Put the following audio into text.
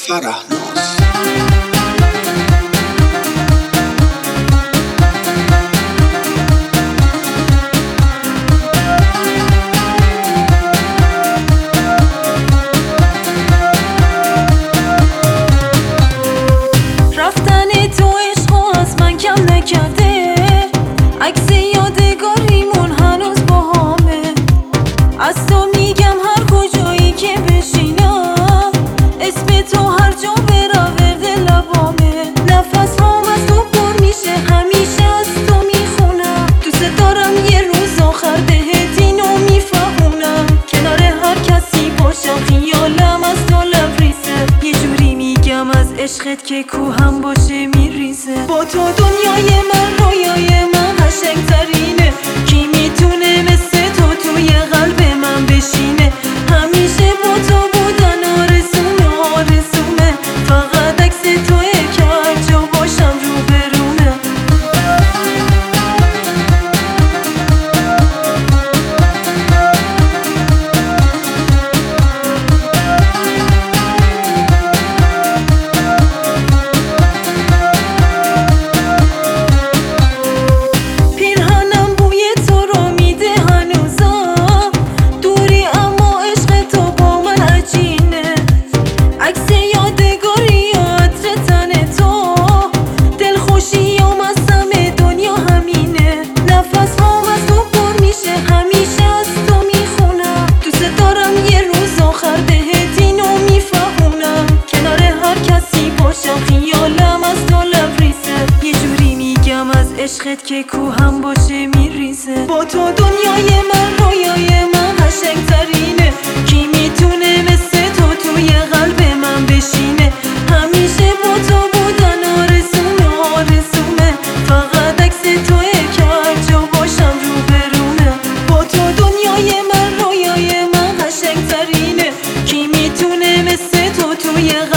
فرهناز. رفتن تو عشق از من کم نکرده، عکس یادگاریمون هنوز باهامه. از تو میگم هر کجایی که بشینم، اسم تو هر جا برم ورد لبامه. نفس هام از تو پر میشه، همیشه از تو میخونم. دوست دارم یه روز آخر بهت اینو میفهمونم. کنار هر کسی باشم خیالم از تو لبریزه. یه جوری میگم از عشقت که کوهم باشه میریزه. با تو دنیای من رویای من قشنگ‌ترینه. کی میتونه مثل تو توی قلب من بشینه؟ همیشه با تو بودن آرزومه آرزومه. فقط عکس توئه که هر جا باشم روبرومه. پیرهنم بوی تو رو میده هنوزم، دوری اما عشق تو با من عجینه. عکس یادگاری و عطر تن تو، دلخوشیام از همه دنیا همینه. نفس هام از تو پر میشه، همیشه از تو میخونم. دوست دارم یه روز آخر بهت اینو میفهمونم. کنار هر کسی باشم خیالم از تو لبریزه. یه جوری میگم از عشقت که کوهم باشه میریزه. با تو دنیای من رویای من قشنگ‌ترینه. کی میتونه مثل تو توی قلب من بشینه؟ همیشه با تو بودن آرزومه آرزومه. فقط عکس توئه که هر جا باشم روبرومه. با تو دنیای من رویای من قشنگ‌ترینه. کی میتونه مثل تو توی